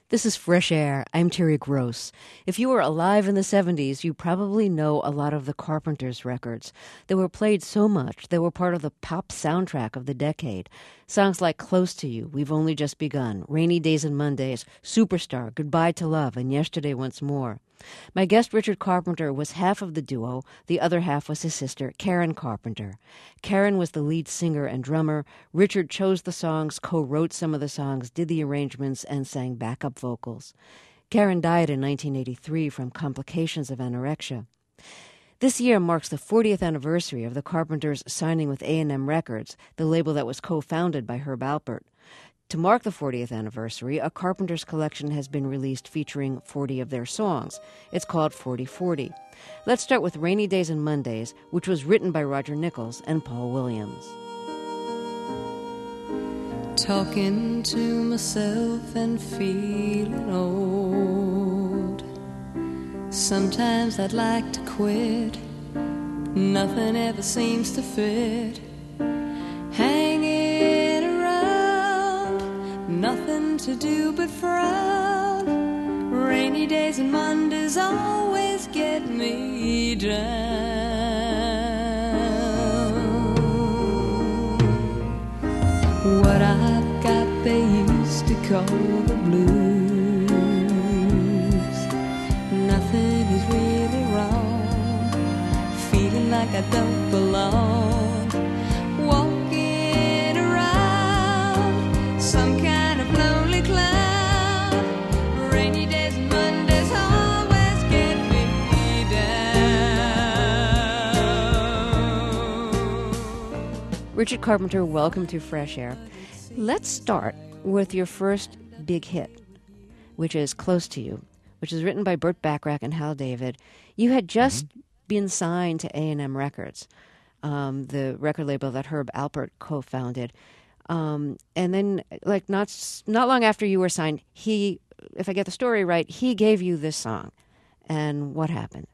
This is Fresh Air. I'm Terry Gross. If you were alive in the 70s, you probably know a lot of the Carpenters records. They were played so much, they were part of the pop soundtrack of the decade. Songs like Close to You, We've Only Just Begun, Rainy Days and Mondays, Superstar, Goodbye to Love, and Yesterday Once More. My guest, Richard Carpenter, was half of the duo. The other half was his sister, Karen Carpenter. Karen was the lead singer and drummer. Richard chose the songs, co-wrote some of the songs, did the arrangements, and sang backup vocals. Karen died in 1983 from complications of anorexia. This year marks the 40th anniversary of the Carpenters signing with A&M Records, the label that was co-founded by Herb Alpert. To mark the 40th anniversary, a Carpenters collection has been released featuring 40 of their songs. It's called 40/40. Let's start with Rainy Days and Mondays, which was written by Roger Nichols and Paul Williams. Talking to myself and feeling old. Sometimes I'd like to quit. Nothing ever seems to fit. Hanging around, nothing to do but frown. Rainy days and Mondays always get me down. What I've got they used to call the blues. Nothing is really wrong. Feeling like I don't belong. Walking around some kind of lonely cloud. Rainy days and Mondays always get me down. Richard Carpenter, welcome to Fresh Air. Let's start with your first big hit, which is Close to You, which is written by Burt Bacharach and Hal David. You had just been signed to A&M Records, the record label that Herb Alpert co-founded. And then, like not long after you were signed, he, if I get the story right, he gave you this song. And what happened?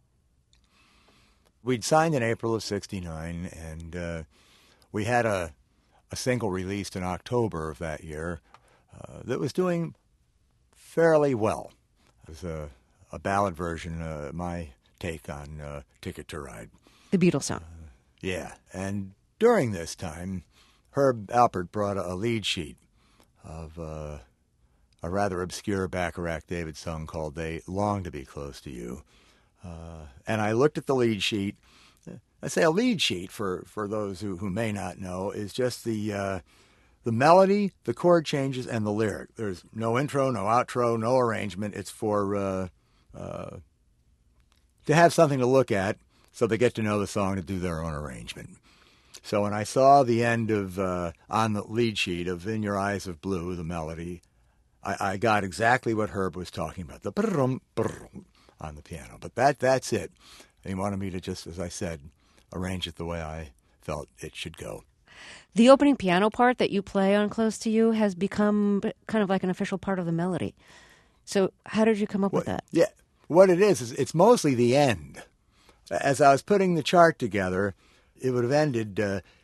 We'd signed in April of '69, and we had a single released in October of that year that was doing fairly well. It was a ballad version, my take on Ticket to Ride. The Beatles song. Yeah, and during this time, Herb Alpert brought a lead sheet of a rather obscure Bacharach David song called They Long to Be Close to You. And I looked at the lead sheet. I say a lead sheet, for those who may not know, is just the melody, the chord changes, and the lyric. There's no intro, no outro, no arrangement. It's for to have something to look at so they get to know the song to do their own arrangement. So when I saw the end of, on the lead sheet of In Your Eyes of Blue, the melody, I got exactly what Herb was talking about, the brrum, brrum on the piano. But that's it. He wanted me to just, as I said, arrange it the way I felt it should go. The opening piano part that you play on Close to You has become kind of like an official part of the melody. So how did you come up with that? Yeah, what it is it's mostly the end. As I was putting the chart together, it would have ended,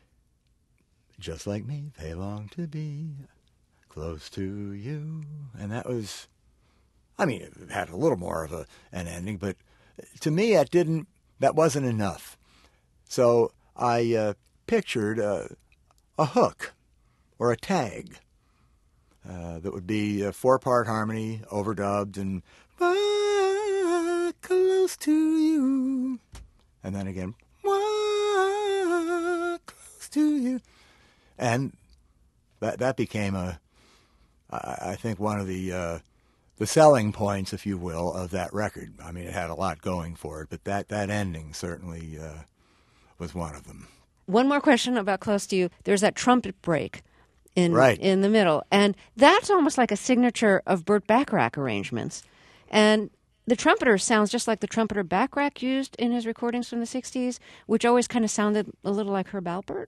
just like me, they long to be close to you. And that was, I mean, it had a little more of an ending, but to me that wasn't enough. So I pictured a hook or a tag that would be a 4-part harmony, overdubbed, and close to you. And then again, close to you. And that became I think one of the selling points, if you will, of that record. I mean, it had a lot going for it, but that ending certainly was one of them. One more question about Close to You. There's that trumpet break in the middle, and that's almost like a signature of Burt Bacharach arrangements. And the trumpeter sounds just like the trumpeter Bacharach used in his recordings from the 60s, which always kind of sounded a little like Herb Alpert.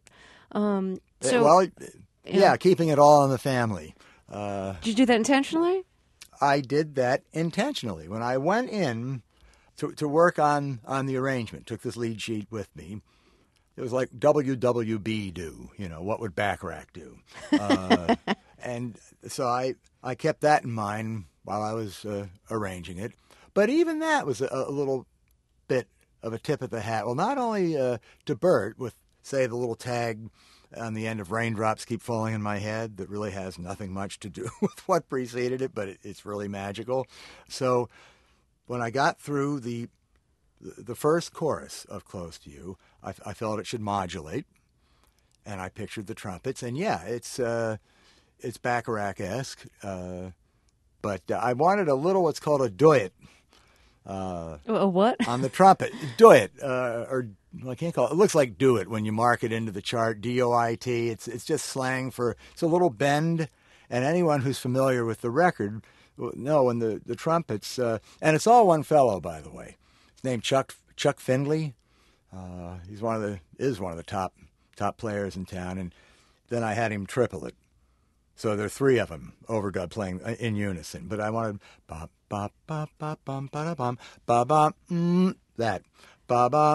Keeping it all in the family. Did you do that intentionally? I did that intentionally. When I went in to work on the arrangement, took this lead sheet with me, it was like WWB do, what would Bacharach do? And so I kept that in mind while I was arranging it. But even that was a little bit of a tip of the hat. Well, not only to Bert with, say, the little tag on the end of Raindrops Keep Falling in My Head that really has nothing much to do with what preceded it, but it's really magical. So when I got through the first chorus of Close to You, I felt it should modulate, and I pictured the trumpets. And yeah, it's Bacharach-esque, but I wanted a little what's called a duet. A what? On the trumpet. Duet, or I can't call it. It looks like do it when you mark it into the chart, D-O-I-T. It's just slang for, it's a little bend, and anyone who's familiar with the record will know when the trumpets, and it's all one fellow, by the way. His named Chuck Findley. He's one of the top players in town, and then I had him triple it. So there are three of them overdub playing in unison. But I wanted ba ba ba ba bum ba da bum ba ba that ba ba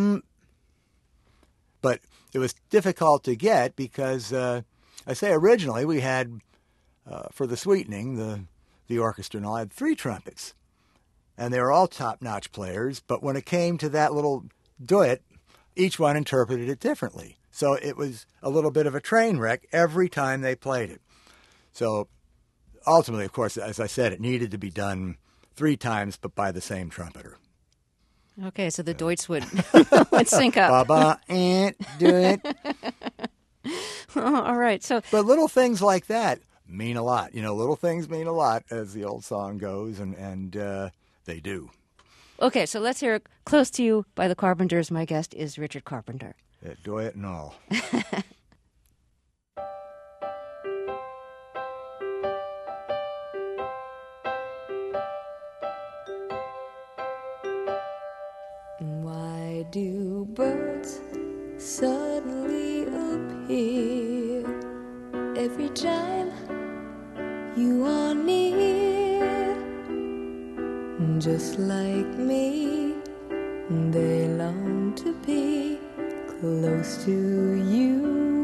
But it was difficult to get because I say originally we had for the sweetening the orchestra and all had three trumpets, and they were all top-notch players. But when it came to that little duet, each one interpreted it differently. So it was a little bit of a train wreck every time they played it. So ultimately, of course, as I said, it needed to be done three times, but by the same trumpeter. Okay, so the duets would sync up. Ba-ba, do it. All right, so... But little things like that mean a lot. You know, little things mean a lot, as the old song goes, and they do. Okay, so let's hear Close to You by the Carpenters. My guest is Richard Carpenter. Duet and all. Why do birds suddenly appear every time you are near? Just like me, they long to be close to you.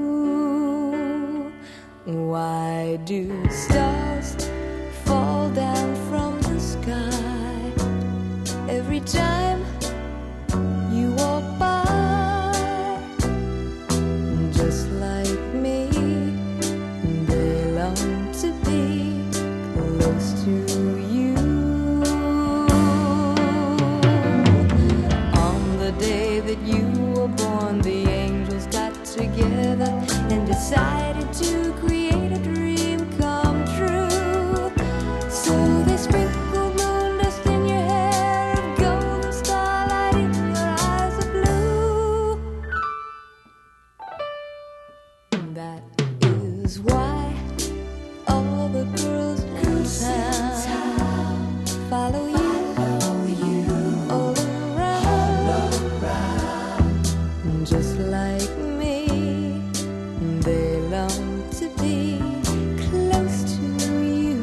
Why do stars fall down from the sky every time you walk by? Just like me, they long to be close to you. On the day that you were born, the angels got together and decided to create a dream come true. So they sprinkled moon dust in your hair and golden starlight in your eyes of blue. That is why all the girls in town follow you all around. Just like me, they long to be close to you.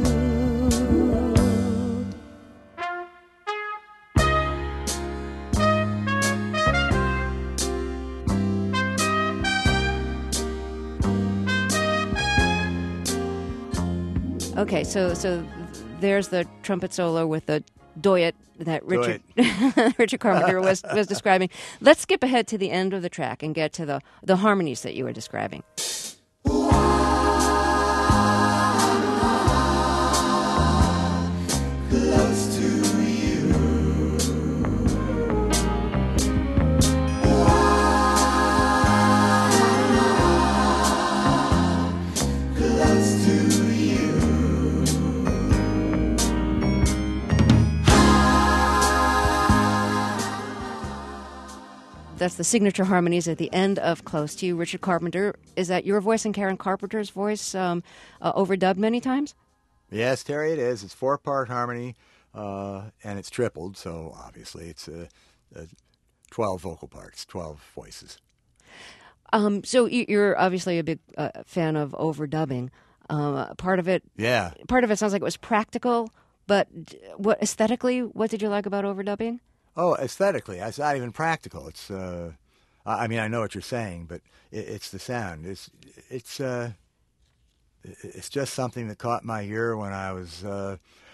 Okay, so there's the trumpet solo with the duet that Richard Carpenter was describing. Let's skip ahead to the end of the track and get to the harmonies that you were describing. Close to you. Close to you. That's the signature harmonies at the end of Close to You. Richard Carpenter, is that your voice and Karen Carpenter's voice overdubbed many times? Yes, Terry, it is. It's 4-part harmony, and it's tripled, so obviously it's 12 vocal parts, 12 voices. So you're obviously a big fan of overdubbing. Part of it sounds like it was practical, but aesthetically, what did you like about overdubbing? Oh, aesthetically, it's not even practical. It's, I mean, I know what you're saying, but it's the sound. It's just something that caught my ear when I was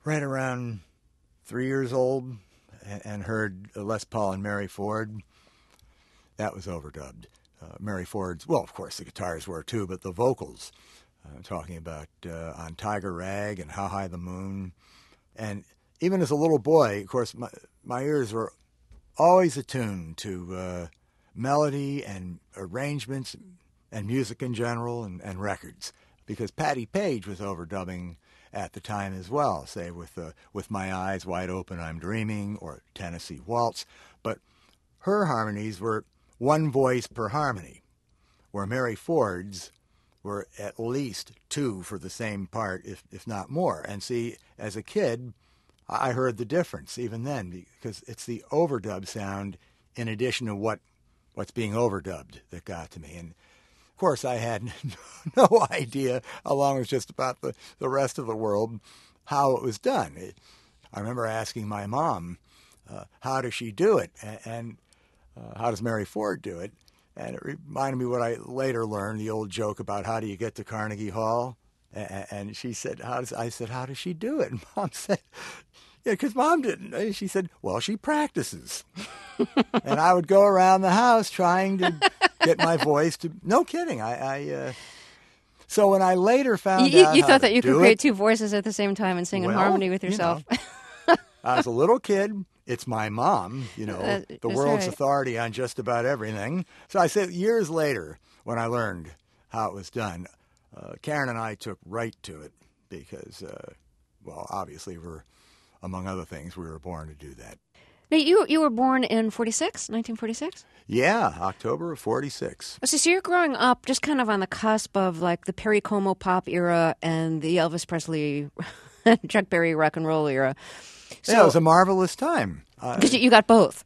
right around 3 years old and heard Les Paul and Mary Ford. That was overdubbed. Mary Ford's, well, of course, the guitars were too, but the vocals, talking about On Tiger Rag and How High the Moon. And even as a little boy, of course, my ears were always attuned to melody and arrangements and music in general and records, because Patti Page was overdubbing at the time as well, say with My Eyes Wide Open, I'm Dreaming, or Tennessee Waltz. But her harmonies were one voice per harmony, where Mary Ford's were at least two for the same part, if not more. And see, as a kid, I heard the difference even then, because it's the overdub sound in addition to what's being overdubbed that got to me. And of course, I had no idea, along with just about the rest of the world, how it was done. I remember asking my mom, how does she do it? And how does Mary Ford do it? And it reminded me what I later learned, the old joke about how do you get to Carnegie Hall? And she said, I said, how does she do it? And Mom said, yeah, because Mom didn't. She said, well, she practices. And I would go around the house trying to get my voice to, no kidding. So when I later found out you how thought to that you could do create it, two voices at the same time and sing in well, harmony with yourself. I was a little kid. It's my mom, the That's world's right. authority on just about everything. So I said years later, when I learned how it was done, Karen and I took right to it because, obviously among other things, we were born to do that. Now, you were born in 1946? Yeah, October of 46. So you're growing up just kind of on the cusp of like the Perry Como pop era and the Elvis Presley, Chuck Berry rock and roll era. Yeah, it was a marvelous time. Because you got both.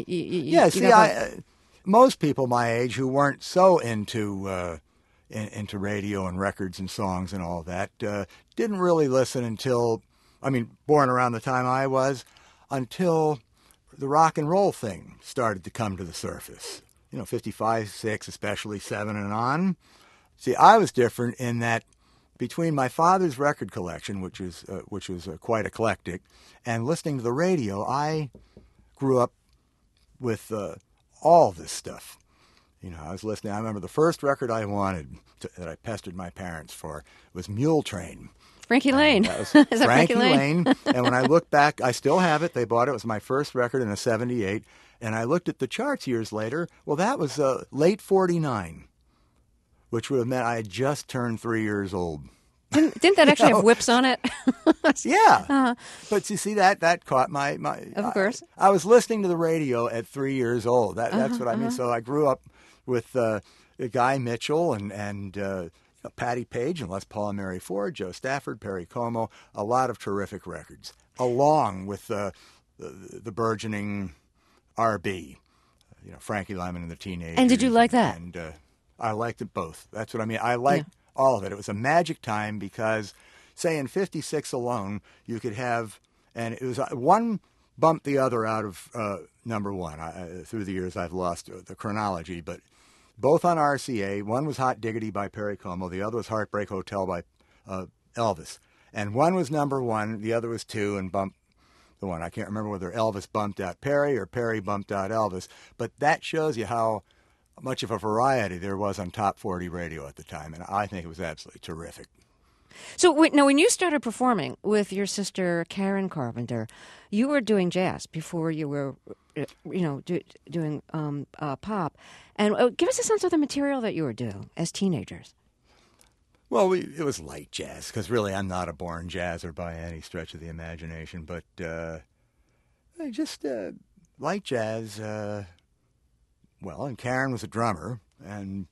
Most people my age who weren't so into radio and records and songs and all that didn't really listen until, born around the time I was, until the rock and roll thing started to come to the surface. 55, 6, especially 7 and on. See, I was different in that between my father's record collection, which was quite eclectic, and listening to the radio, I grew up with all this stuff. I was listening. I remember the first record I wanted that I pestered my parents for was Mule Train. Frankie Lane. That was Is that Frankie Lane. And when I look back, I still have it. They bought it. It was my first record in a 78. And I looked at the charts years later. Well, that was late 49, which would have meant I had just turned 3 years old. Didn't that actually have whips on it? Yeah. Uh-huh. But you see, that caught my Of course. I was listening to the radio at 3 years old. That's what I mean. So I grew up with Guy Mitchell and Patti Page and Les Paul and Mary Ford, Joe Stafford, Perry Como, a lot of terrific records, along with the burgeoning R&B, Frankie Lyman and the Teenagers. And did you like that? And I liked it both. That's what I mean. I liked all of it. It was a magic time because, say, in 56 alone, you could have, and it was one bumped the other out of number one. Through the years, I've lost the chronology, but both on RCA. One was Hot Diggity by Perry Como. The other was Heartbreak Hotel by Elvis. And one was number one. The other was two and bumped the one. I can't remember whether Elvis bumped out Perry or Perry bumped out Elvis. But that shows you how much of a variety there was on Top 40 radio at the time. And I think it was absolutely terrific. So now, when you started performing with your sister Karen Carpenter, you were doing jazz before you were, doing pop. And give us a sense of the material that you were doing as teenagers. Well, it was light jazz, because really I'm not a born jazzer by any stretch of the imagination. But just light jazz. And Karen was a drummer, and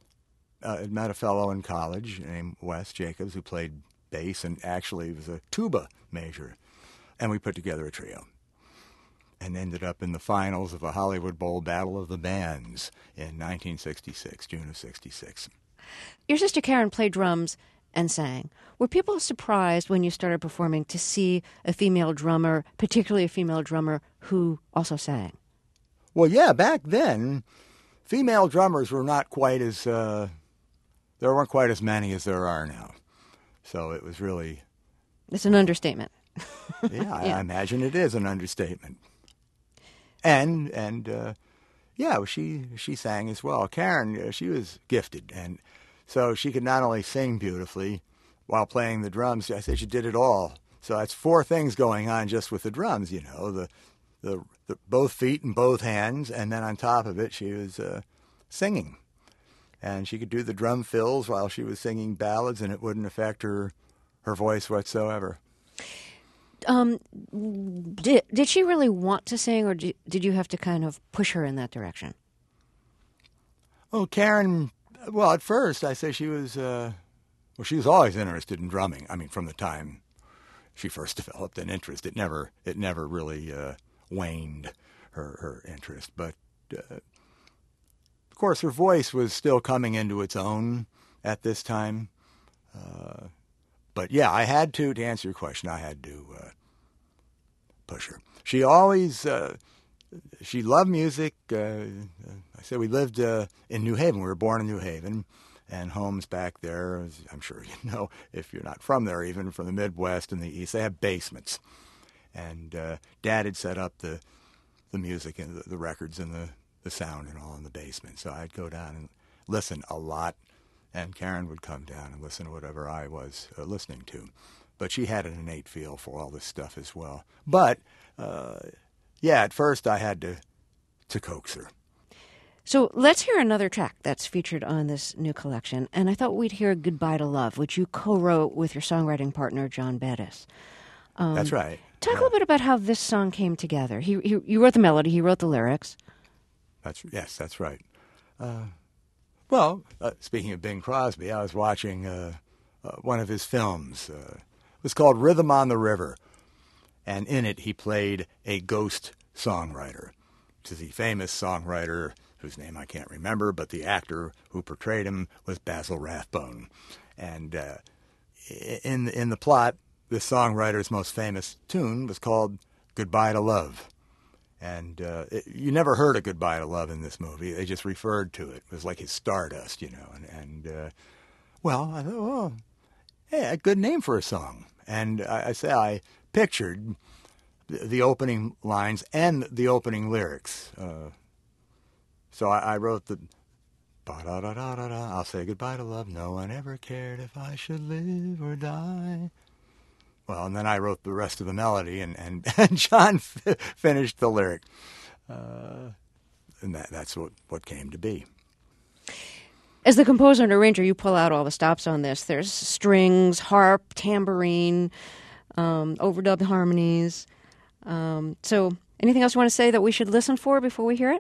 I met a fellow in college named Wes Jacobs who played bass and actually was a tuba major. And we put together a trio and ended up in the finals of a Hollywood Bowl Battle of the Bands in 1966, June of 66. Your sister Karen played drums and sang. Were people surprised when you started performing to see a female drummer, particularly a female drummer who also sang? Well, yeah, back then, female drummers were not quite as... there weren't quite as many as there are now. So it was really... It's an understatement. Yeah, I imagine it is an understatement. And yeah, she sang as well. Karen, she was gifted, and so she could not only sing beautifully while playing the drums. I said she did it all. So that's four things going on just with the drums. The both feet and both hands, and then on top of it, she was singing, and she could do the drum fills while she was singing ballads, and it wouldn't affect her voice whatsoever. Did she really want to sing, or did you have to kind of push her in that direction? Oh, Karen, well, at first I say she was always interested in drumming. I mean, from the time she first developed an interest, it never really waned her interest. But of course, her voice was still coming into its own at this time. But yeah, I had to answer your question, I had to push her. She always, she loved music. I said we lived in New Haven. We were born in New Haven, and homes back there, as I'm sure you know, if you're not from there, even from the Midwest and the East, they have basements. And Dad had set up the music and the records and the sound and all in the basement. So I'd go down and listen a lot. And Karen would come down and listen to whatever I was listening to. But she had an innate feel for all this stuff as well. But, yeah, at first I had to coax her. So let's hear another track that's featured on this new collection. And I thought we'd hear Goodbye to Love, which you co-wrote with your songwriting partner, John Bettis. That's right. Talk a little bit about how this song came together. You wrote the melody, he wrote the lyrics. Yes, that's right. Well, speaking of Bing Crosby, I was watching one of his films. It was called Rhythm on the River, and in it he played a ghost songwriter, to the famous songwriter whose name I can't remember, but the actor who portrayed him was Basil Rathbone. And in the plot, this songwriter's most famous tune was called Goodbye to Love. And you never heard of Goodbye to Love in this movie. They just referred to it. It was like his Stardust, you know. Well, I thought, oh, hey, a good name for a song. And I pictured the opening lines and the opening lyrics. So I wrote the ba-da-da-da-da-da. I'll say goodbye to love. No one ever cared if I should live or die. Well, and then I wrote the rest of the melody, and John finished the lyric. And that's what came to be. As the composer and arranger, you pull out all the stops on this. There's strings, harp, tambourine, overdubbed harmonies. So anything else you want to say that we should listen for before we hear it?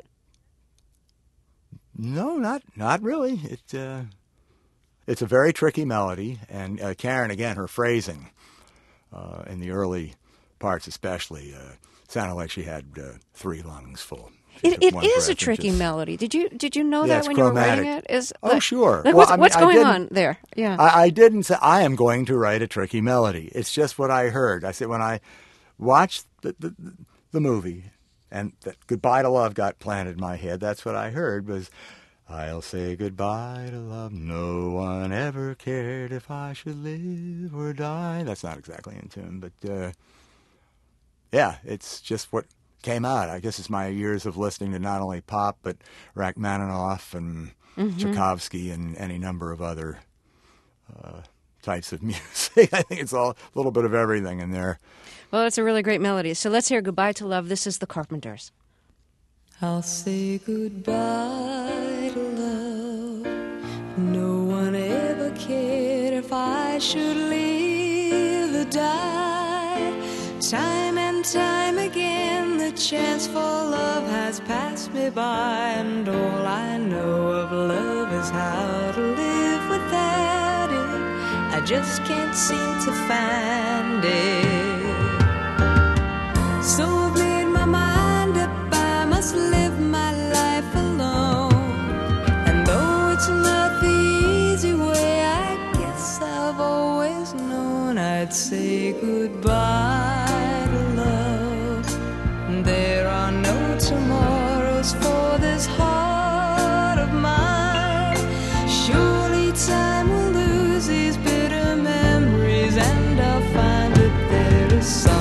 No, not really. It's a very tricky melody, and Karen, again, her phrasing in the early parts especially sounded like she had 3 lungs full. It is a tricky melody. Did you know that when chromatic. You were writing it? Oh, sure. Like, well, what's going on there? Yeah. I didn't say I am going to write a tricky melody. It's just what I heard. I said when I watched the movie and that Goodbye to Love got planted in my head, that's what I heard was, I'll say goodbye to love. No one ever cared if I should live or die. That's not exactly in tune, but yeah, it's just what came out. I guess it's my years of listening to not only pop, but Rachmaninoff and Tchaikovsky and any number of other types of music. I think it's all a little bit of everything in there. Well, it's a really great melody. So let's hear Goodbye to Love. This is the Carpenters. I'll say goodbye to love. No one ever cared if I should live or die. Time and time again the chance for love has passed me by, and all I know of love is how to live without it. I just can't seem to find it. So I've made my mind up, I must live my life alone. And though it's not the easy way, I guess I've always known I'd say goodbye to love. There are no tomorrows for this heart of mine. Surely time will lose these bitter memories, and I'll find that there is some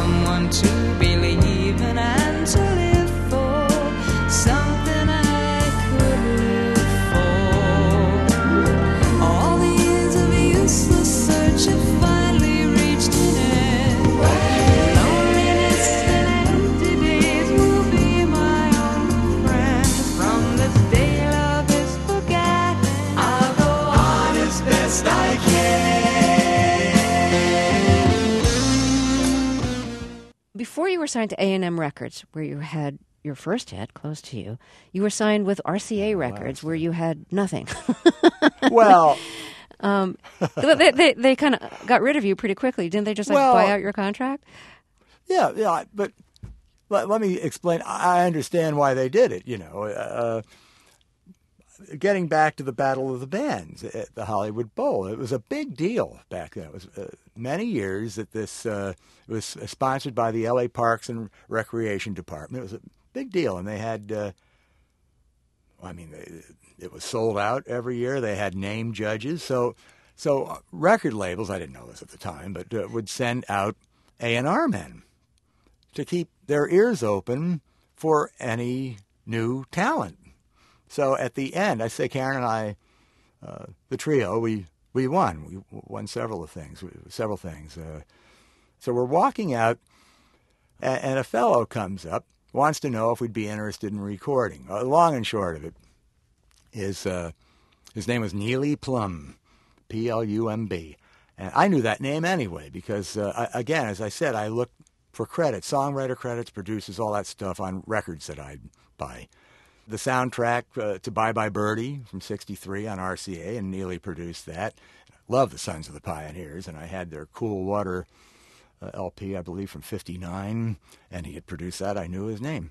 before you were signed to A&M Records, where you had your first hit, Close to You, you were signed with RCA Records, where you had nothing. Well, they kind of got rid of you pretty quickly. Didn't they just buy out your contract? yeah, but let me explain. I understand why they did it, Getting back to the Battle of the Bands at the Hollywood Bowl, it was a big deal back then. It was many years that this was sponsored by the L.A. Parks and Recreation Department. It was a big deal, and they had, it was sold out every year. They had named judges. So record labels, I didn't know this at the time, but would send out A&R men to keep their ears open for any new talent. So at the end, I say Karen and I, the trio, we won. We won several things. So we're walking out, and a fellow comes up, wants to know if we'd be interested in recording. Long and short of it is his name was Neely Plumb, Plumb. And I knew that name anyway because, again, as I said, I looked for credits, songwriter credits, producers, all that stuff on records that I'd buy. The soundtrack to Bye Bye Birdie from '63 on RCA, and Neely produced that. Love the Sons of the Pioneers, and I had their Cool Water LP, I believe, from '59, and he had produced that. I knew his name.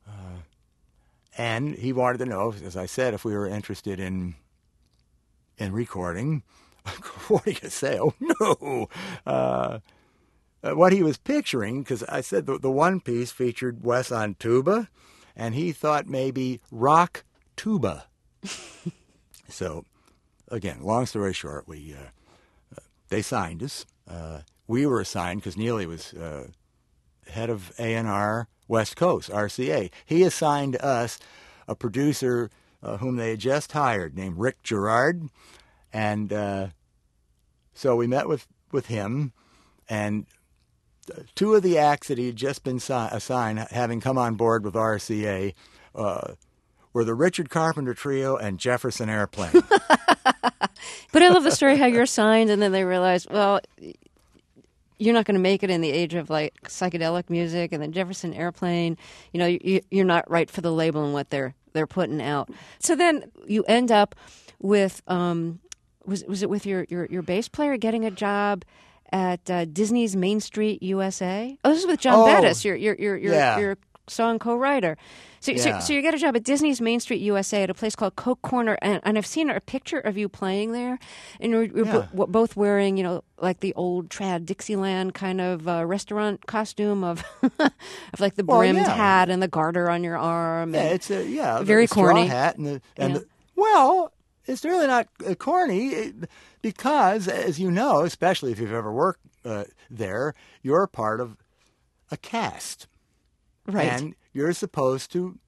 And he wanted to know, as I said, if we were interested in recording. What do you say? Oh, no! What he was picturing, because I said the one piece featured Wes on tuba, and he thought maybe rock tuba. So, again, long story short, they signed us. We were assigned because Neely was head of A&R West Coast, RCA. He assigned us a producer whom they had just hired named Rick Gerard. And so we met with him, and two of the acts that he had just been assigned, having come on board with RCA, were the Richard Carpenter Trio and Jefferson Airplane. But I love the story how you're signed, and then they realized, well, you're not going to make it in the age of like psychedelic music, and then Jefferson Airplane, you're not right for the label and what they're putting out. So then you end up with was it with your bass player getting a job at Disney's Main Street USA? Oh, this is with John Bettis, your song co-writer. So you get a job at Disney's Main Street USA at a place called Coke Corner, and I've seen a picture of you playing there, and you're both wearing, like the old trad Dixieland kind of restaurant costume of like the brimmed hat and the garter on your arm. Yeah, it's a very corny straw hat well, it's really not corny because, as you know, especially if you've ever worked there, you're a part of a cast. Right. And you're supposed to,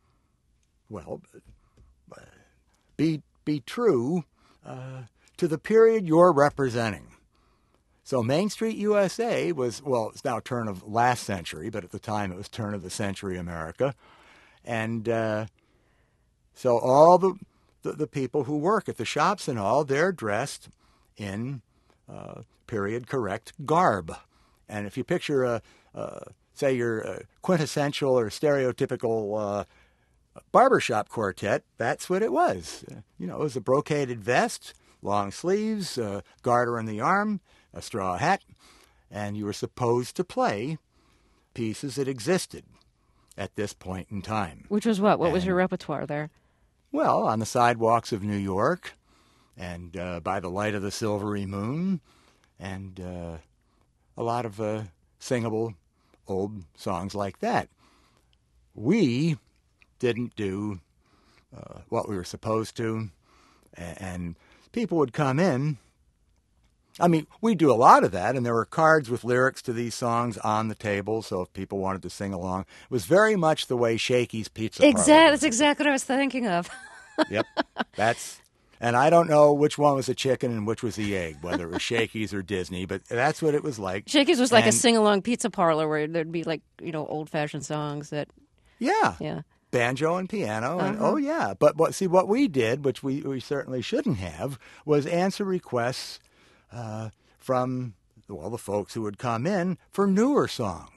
be true to the period you're representing. So Main Street USA was, it's now turn of last century, but at the time it was turn of the century America. And so all the people who work at the shops and all, they're dressed in period correct garb. And if you picture say your quintessential or stereotypical barbershop quartet, that's what it was. It was a brocaded vest, long sleeves, garter on the arm, a straw hat, and you were supposed to play pieces that existed at this point in time. Which was what? What was your repertoire there? Well, on the sidewalks of New York, and by the light of the silvery moon, and a lot of singable old songs like that. We didn't do what we were supposed to, and people would come in. I mean, we do a lot of that, and there were cards with lyrics to these songs on the table, so if people wanted to sing along, it was very much the way Shakey's Pizza Parlor. That's exactly what I was thinking of. Yep, and I don't know which one was the chicken and which was the egg, whether it was Shakey's or Disney, but that's what it was like. Shakey's was like a sing-along pizza parlor where there'd be like, old-fashioned songs that... Yeah. Banjo and piano, and But what we did, which we certainly shouldn't have, was answer requests from the folks who would come in for newer songs.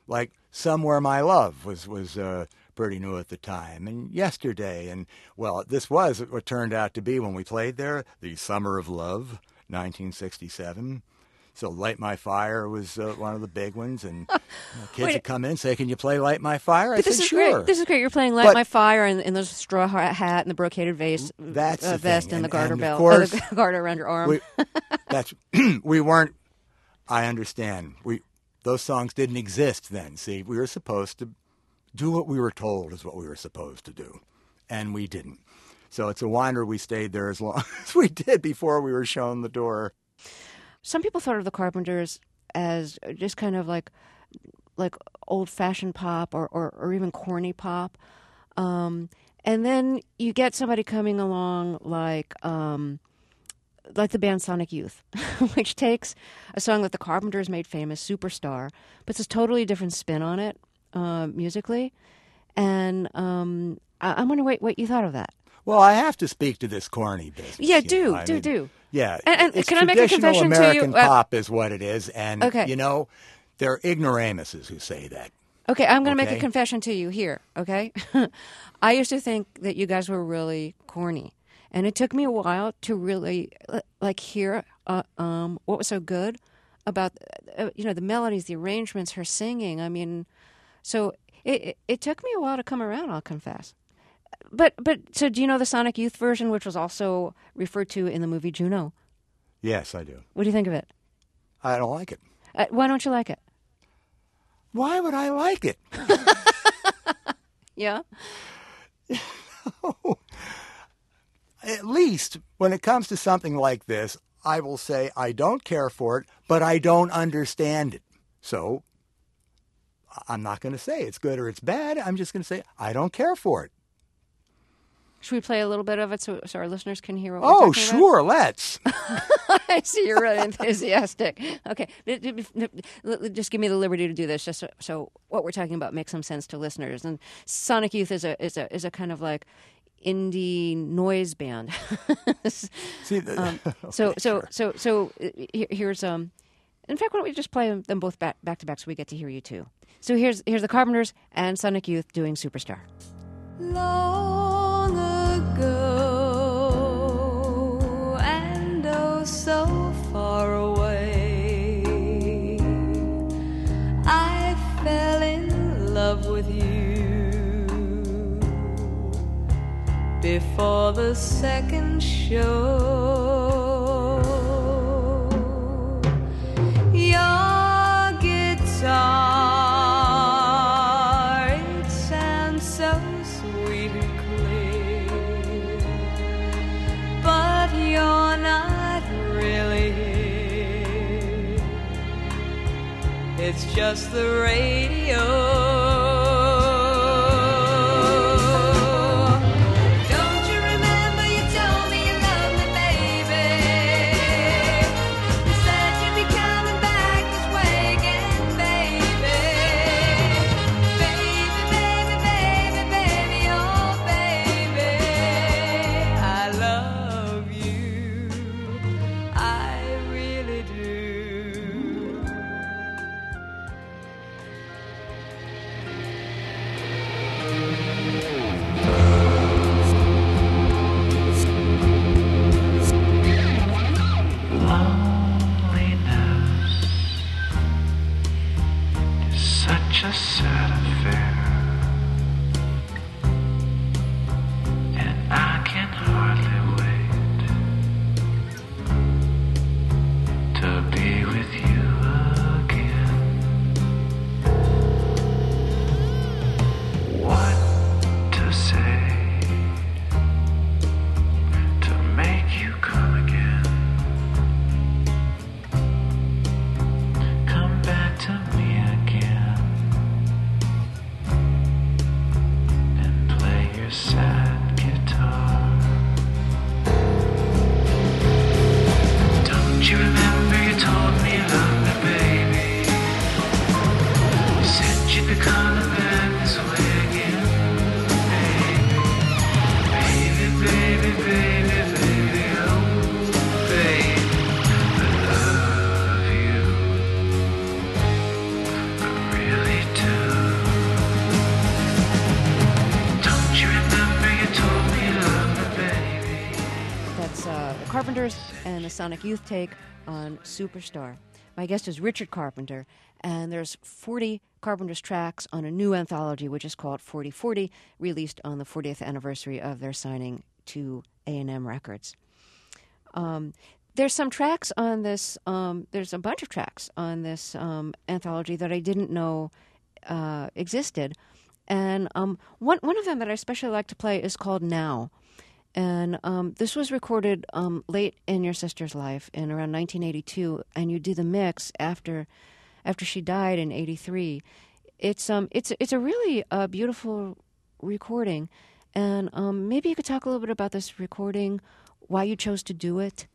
like Somewhere My Love was pretty new at the time, and Yesterday, and, well, this was what turned out to be when we played there, the Summer of Love, 1967. So Light My Fire was one of the big ones, and kids would come in and say, "Can you play Light My Fire?" I said, "Sure." Great. This is great. You're playing Light My Fire in the straw hat and the brocaded vest and the garter belt, the garter around your arm. We weren't. I understand. Those songs didn't exist then. See, we were supposed to do what we were told is what we were supposed to do, and we didn't. So it's a wonder we stayed there as long as we did before we were shown the door. Some people thought of the Carpenters as just kind of like old-fashioned pop or even corny pop. And then you get somebody coming along like the band Sonic Youth, which takes a song that the Carpenters made famous, Superstar, puts a totally different spin on it musically. And I'm wondering what you thought of that. Well, I have to speak to this corny business. Yeah, do. Yeah, and it's can I make a confession American to you? Pop is what it is, and they're ignoramuses who say that. Okay, I'm going to make a confession to you here. Okay, I used to think that you guys were really corny, and it took me a while to really hear what was so good about the melodies, the arrangements, her singing. I mean, so it took me a while to come around. I'll confess. But so do you know the Sonic Youth version, which was also referred to in the movie Juno? Yes, I do. What do you think of it? I don't like it. Why don't you like it? Why would I like it? Yeah? At least when it comes to something like this, I will say I don't care for it, but I don't understand it. So I'm not going to say it's good or it's bad. I'm just going to say I don't care for it. Should we play a little bit of it so our listeners can hear what we're talking about? Oh, sure, let's. I see you're really enthusiastic. Okay, just give me the liberty to do this, just so what we're talking about makes some sense to listeners. And Sonic Youth is a kind of like indie noise band. See, so here's in fact, why don't we just play them both back to back so we get to hear you too? So here's the Carpenters and Sonic Youth doing Superstar. Long ago, and oh so far away, I fell in love with you before the second show. Your guitar, it sounds so sweet and clear, but you're not really here. It's just the radio. Carpenters and the Sonic Youth take on Superstar. My guest is Richard Carpenter, and there's 40 Carpenters tracks on a new anthology, which is called 4040, released on the 40th anniversary of their signing to A&M Records. There's some tracks on this, there's a bunch of tracks on this anthology that I didn't know existed. And one of them that I especially like to play is called Now. And this was recorded late in your sister's life in around 1982, and you did the mix after she died in '83. It's a really beautiful recording, and maybe you could talk a little bit about this recording, why you chose to do it.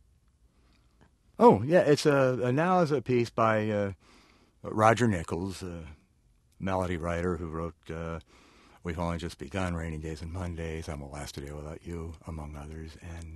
Oh yeah, it's Now is a piece by Roger Nichols, a melody writer who wrote We've Only Just Begun, Rainy Days and Mondays, I'm a Last Day Without You, among others,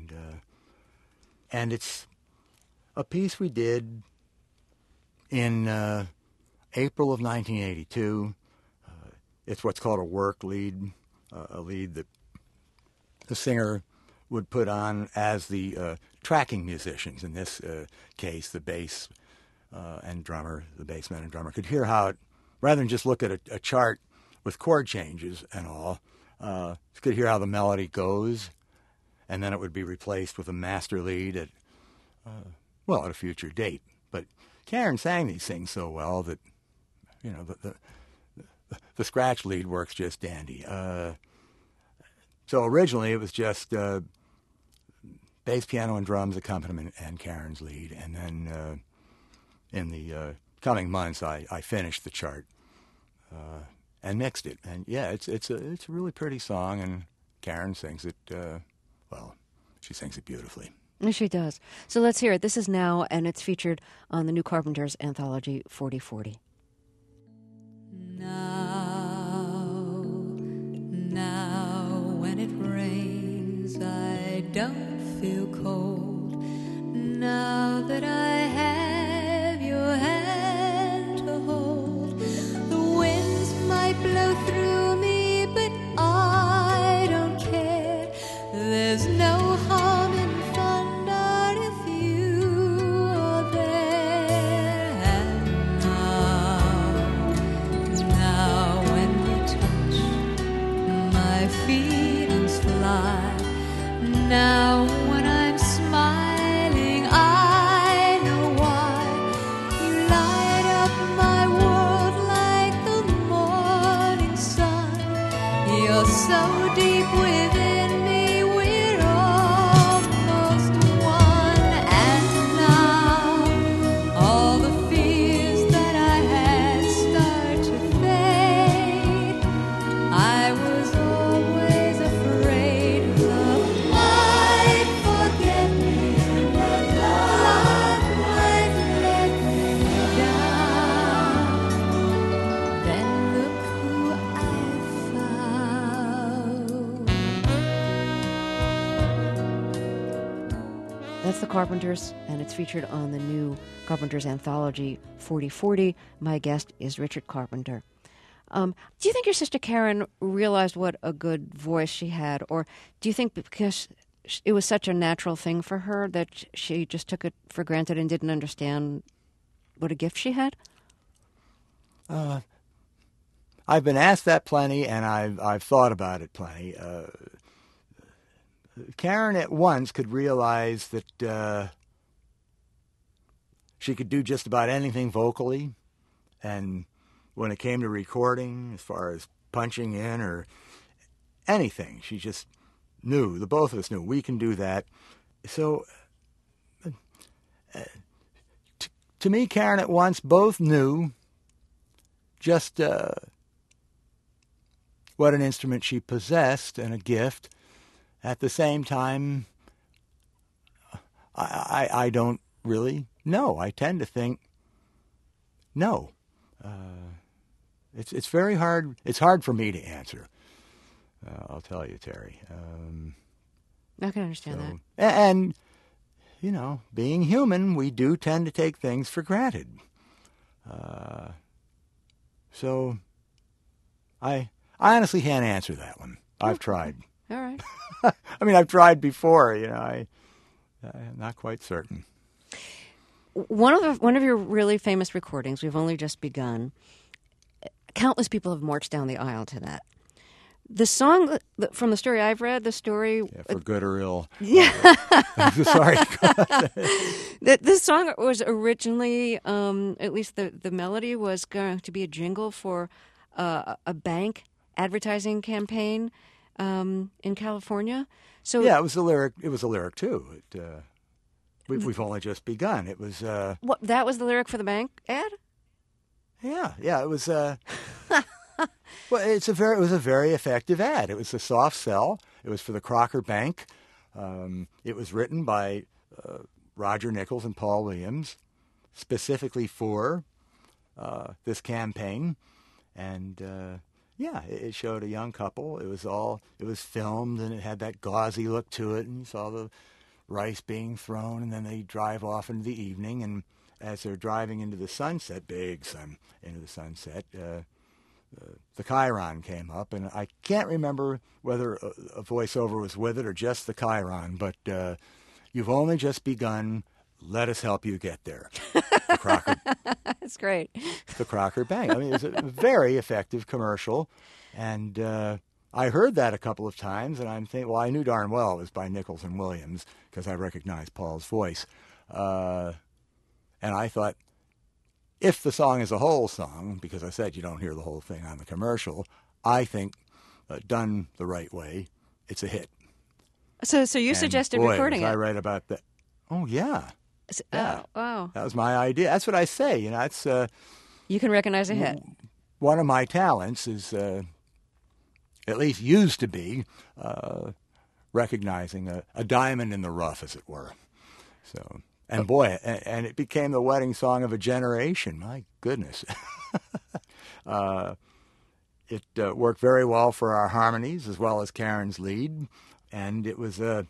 and it's a piece we did in April of 1982. It's what's called a work lead, a lead that the singer would put on as the tracking musicians. In this case, the bass and drummer, the bassman and drummer, could hear how it, rather than just look at a chart with chord changes and all, you could hear how the melody goes, and then it would be replaced with a master lead at a future date. But Karen sang these things so well that, the scratch lead works just dandy. So originally it was just bass, piano, and drums accompaniment and Karen's lead, and then in the coming months I finished the chart and mixed it. And yeah, it's a really pretty song, and Karen sings it she sings it beautifully. Yes, she does. So let's hear it. This is Now, and it's featured on the new Carpenters anthology 4040. Now when it rains I don't feel cold. Now that I have your hand to hold, the winds might blow through me, but I don't care. There's no harm in fun not if you are there. And now when you touch my feelings fly. Now when I'm smiling I know why. You light up my world like the morning sun. You're so deep within me, we're almost one. And now all the fears that I had start to fade. I was always afraid love might forget me, love might let me down. Then look who I found. That's the Carpenters, and it's featured on the new Carpenters anthology 4040. My guest is Richard Carpenter. Do you think your sister Karen realized what a good voice she had, or do you think because it was such a natural thing for her that she just took it for granted and didn't understand what a gift she had? I've been asked that plenty, and I've thought about it plenty. Karen at once could realize that she could do just about anything vocally, and when it came to recording, as far as punching in or anything, she just knew. The both of us knew we can do that. So, to me, Karen at once both knew just what an instrument she possessed and a gift. At the same time, I don't really know. I tend to think no. It's very hard. It's hard for me to answer. I'll tell you, Terry. I can understand that. And being human, we do tend to take things for granted. So I honestly can't answer that one. I've tried. All right. I mean, I've tried before. Not quite certain. One of your really famous recordings, We've Only Just Begun, countless people have marched down the aisle to that. The song, from the story I've read, the story... Yeah, for good or ill. Yeah. Sorry. This song was originally, at least the melody was going to be a jingle for a bank advertising campaign in California. So yeah, it was a lyric. It was a lyric too. We've only just begun. It was. What, that was the lyric for the bank ad? Yeah. It was. Well, it was a very effective ad. It was a soft sell. It was for the Crocker Bank. It was written by Roger Nichols and Paul Williams, specifically for this campaign, and it showed a young couple. It was filmed, and it had that gauzy look to it, and you saw the rice being thrown, and then they drive off into the evening, and as they're driving into the sunset, big sun into the sunset, the chyron came up, and I can't remember whether a voiceover was with it or just the chyron, but you've only just begun. Let us help you get there. The Crocker. That's great. The Crocker Bank. I mean, it was a very effective commercial, and I heard that a couple of times, and I'm thinking, well, I knew darn well it was by Nichols and Williams because I recognized Paul's voice, and I thought, if the song is a whole song, because I said you don't hear the whole thing on the commercial, I think done the right way, it's a hit. So you And suggested boy, recording was it. I read about that. Oh yeah. Yeah. Oh, wow. That was my idea. That's what I say. You know, it's You can recognize a hit. one of my talents is, at least used to be, recognizing a diamond in the rough, as it were. So, and boy, and it became the wedding song of a generation. My goodness. It worked very well for our harmonies as well as Karen's lead, and it was a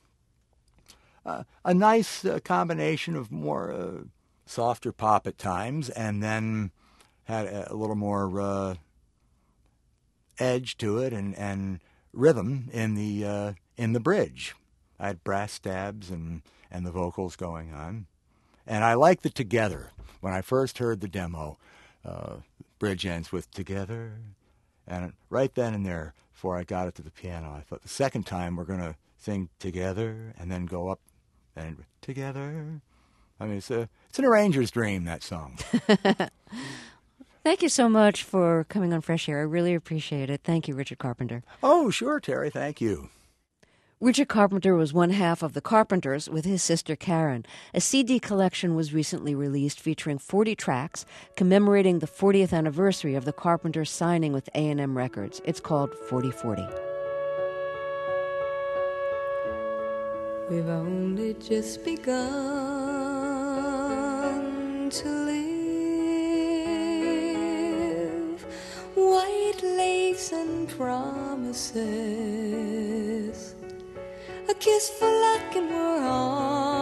nice combination of more softer pop at times, and then had a little more edge to it and rhythm in the bridge. I had brass stabs and the vocals going on, and I liked the together. When I first heard the demo, bridge ends with together, and right then and there, before I got it to the piano, I thought the second time we're going to sing together and then go up and together. I mean, it's an arranger's dream, that song. Thank you so much for coming on Fresh Air. I really appreciate it. Thank you, Richard Carpenter. Oh, sure, Terry. Thank you. Richard Carpenter was one half of the Carpenters with his sister Karen. A CD collection was recently released featuring 40 tracks commemorating the 40th anniversary of the Carpenters signing with A&M Records. It's called 40/40. We've only just begun to live. White lace and promises, a kiss for luck and we're on.